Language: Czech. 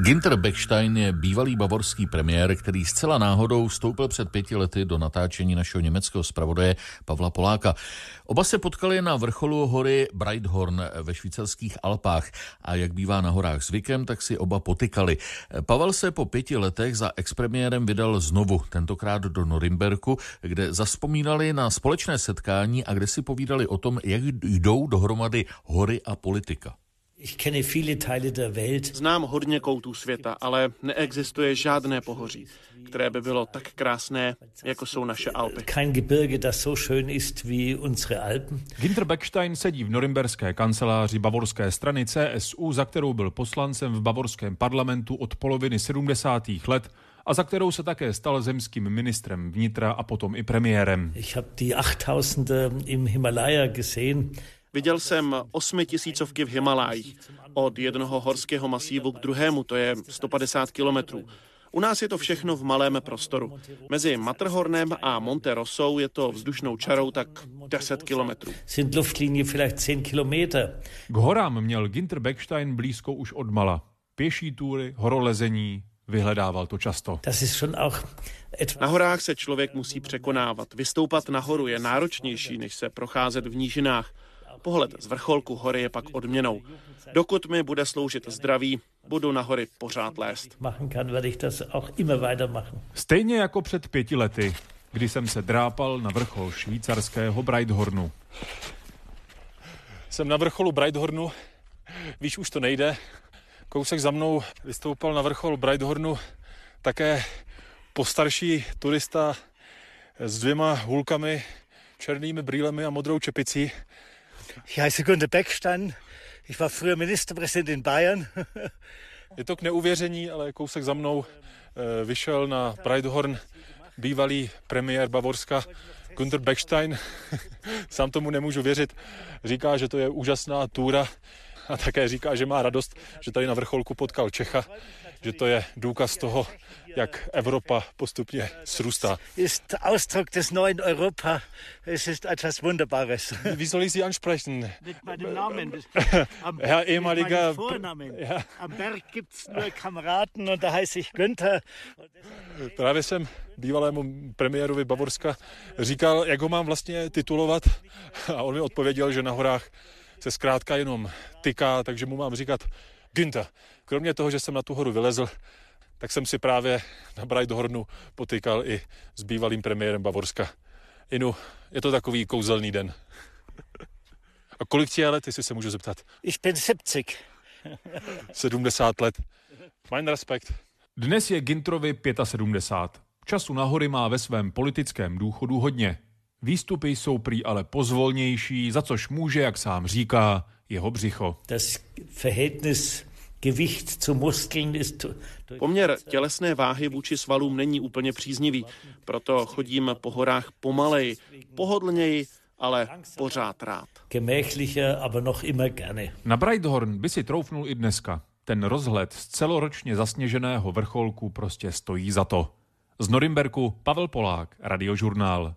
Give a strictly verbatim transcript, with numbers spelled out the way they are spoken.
Ginter Bechstein je bývalý bavorský premiér, který zcela náhodou vstoupil před pěti lety do natáčení našeho německého zpravodaje Pavla Poláka. Oba se potkali na vrcholu hory Breithorn ve švýcarských Alpách a jak bývá na horách zvykem, tak si oba potykali. Pavel se po pěti letech za expremiérem vydal znovu, tentokrát do Norimberku, kde zazpomínali na společné setkání a kde si povídali o tom, jak jdou dohromady hory a politika. Znám hodně koutů světa, ale neexistuje žádné pohoří, které by bylo tak krásné, jako jsou naše Alpy. Ginter Bechstein sedí v norimberské kanceláři bavorské strany C S U, za kterou byl poslancem v bavorském parlamentu od poloviny sedmdesátých let a za kterou se také stal zemským ministrem vnitra a potom i premiérem. Viděl jsem osmitisícovky v Himalájích. Od jednoho horského masívu k druhému, to je sto padesát kilometrů. U nás je to všechno v malém prostoru. Mezi Matterhornem a Monte Rossou je to vzdušnou čarou tak deset kilometrů. K horám měl Ginter Bechstein blízko už odmala. Pěší túry, horolezení, vyhledával to často. Na horách se člověk musí překonávat. Vystoupat nahoru je náročnější, než se procházet v nížinách. Pohled z vrcholku hory je pak odměnou. Dokud mi bude sloužit zdraví, budu na hory pořád lézt. Stejně jako před pěti lety, kdy jsem se drápal na vrchol švýcarského Breithornu. Jsem na vrcholu Breithornu, víš, už to nejde. Kousek za mnou vystoupal na vrchol Breithornu také postarší turista s dvěma hůlkami, černými brýlemi a modrou čepicí. Ich heiße Ginter Bechstein. Ich war früher Ministerpräsident in Bayern. Je to k neuvěření, ale kousek za mnou vyšel na Breithorn bývalý premiér Bavorska Ginter Bechstein. Sám tomu nemůžu věřit. Říká, že to je úžasná túra a také říká, že má radost, že tady na vrcholku potkal Čecha, že to je důkaz toho, jak Evropa postupně srůstá. Ist Ausdruck des neuen Europa. Es ist etwas Wunderbares. Wie soll ich Sie ansprechen? Mit meinem Namen. Am, Herr ehemaliger Vornamen. Ja. Am Berg gibt's nur Kameraden und da heiße ich Günther. Právě jsem bývalému premiérovi Bavorska říkal, jak ho mám vlastně titulovat, a on mi odpověděl, že na horách se zkrátka jenom tyká, takže mu mám říkat Günther. Kromě toho, že jsem na tu horu vylezl, tak jsem si právě na Breithornu potykal i s bývalým premiérem Bavorska. Inu, je to takový kouzelný den. A kolik ti je let, jestli se můžu zeptat? Ich bin sedmdesát. sedmdesát let. Mein respekt. Dnes je Ginterovi sedmdesát pět. Času na hory má ve svém politickém důchodu hodně. Výstupy jsou prý ale pozvolnější, za což může, jak sám říká, jeho břicho. Das Verhältnis Gewicht zu Muskeln ist... Poměr tělesné váhy vůči svalům není úplně příznivý, proto chodím po horách pomaleji, pohodlněji, ale pořád rád. Gemächlicher, aber noch immer gerne. Na Breithorn by si troufnul i dneska. Ten rozhled z celoročně zasněženého vrcholku prostě stojí za to. Z Norimberku Pavel Polák, Radiožurnál.